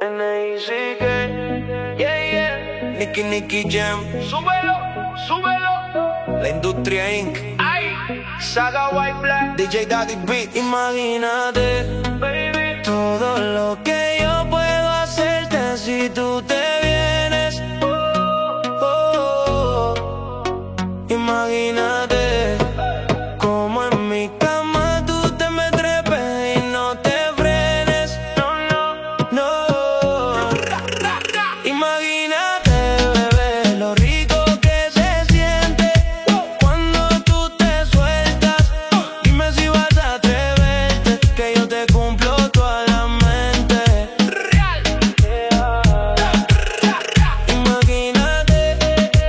N.I.C.K. Yeah, yeah. Nicky Jam. Súbelo, súbelo. La Industria Inc. Ay. Saga White Black. DJ Daddy Beat. Imagínate, baby, todo lo que yo puedo hacerte si tú te vienes. Imagínate como en mi cama tú te me trepes y no te frenes. No. Imagínate, bebé, lo rico que se siente cuando tú te sueltas. Dime si vas a atreverte, que yo te cumplo toda la mente. Imagínate,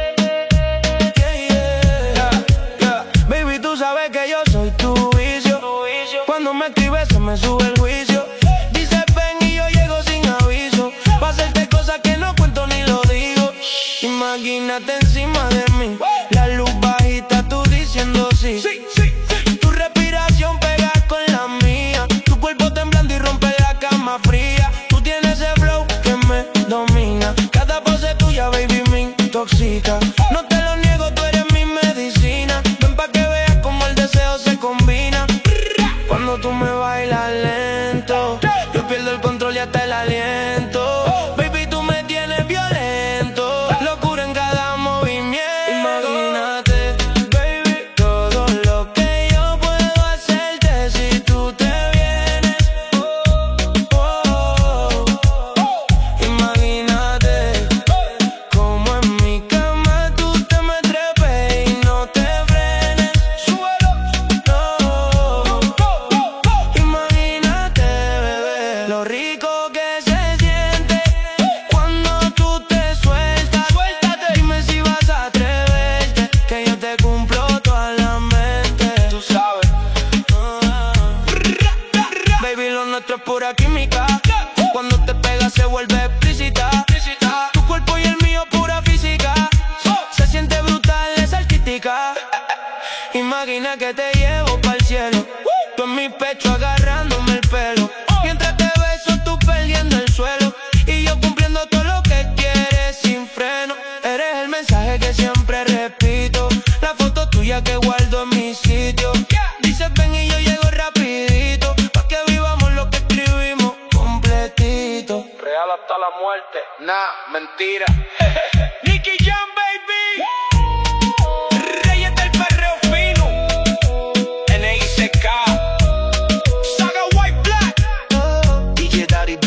yeah. Baby, tú sabes que yo soy tu vicio. Cuando me escribes se me sube el juicio. Dices ven y yo llego sin aviso, pa' hacerte cosas que no cuento ni lo digo. Imagínate encima de mí, la luz bajita, tú diciendo sí. Tu respiración pega con la mía, tu cuerpo temblando y rompe la cama fría. Tú tienes ese flow que me domina, cada pose tuya, baby, me intoxica. No te lo niego, tú eres mi medicina. Ven pa' que veas cómo el deseo se combina. Cuando tú me bailas lento, yo pierdo el control y hasta el aliento. Baby, tú me tienes violento, locura en cada movimiento. Imagínate, baby, todo lo que yo puedo hacerte si tú te vienes. Imagínate como en mi cama tú te me trepes y no te frenes. Imagínate, bebé, lo rico que se siente cuando tú te sueltas. Dime si vas a atreverte, que yo te cumplo toda la mente. Tú sabes. Baby, lo nuestro es pura química. Cuando te pegas se vuelve explícita. Tu cuerpo y el mío pura física. Se siente brutal, es artística. Imagina que te llevo pa'l cielo, tú en mi pecho agarrándome el pelo. Mientras te beso tú perdiendo el suelo y yo cumpliendo todo lo que quieres sin freno. Eres el mensaje que siempre repito, la foto tuya que guardo en mi sitio. Dices ven y yo llego rapidito, pa' que vivamos lo que escribimos completito. Real hasta la muerte. Nah, mentira. Nicky Jam, baby. Reyes del perreo fino. N.I.C.K. Saga White Black. DJ Daddy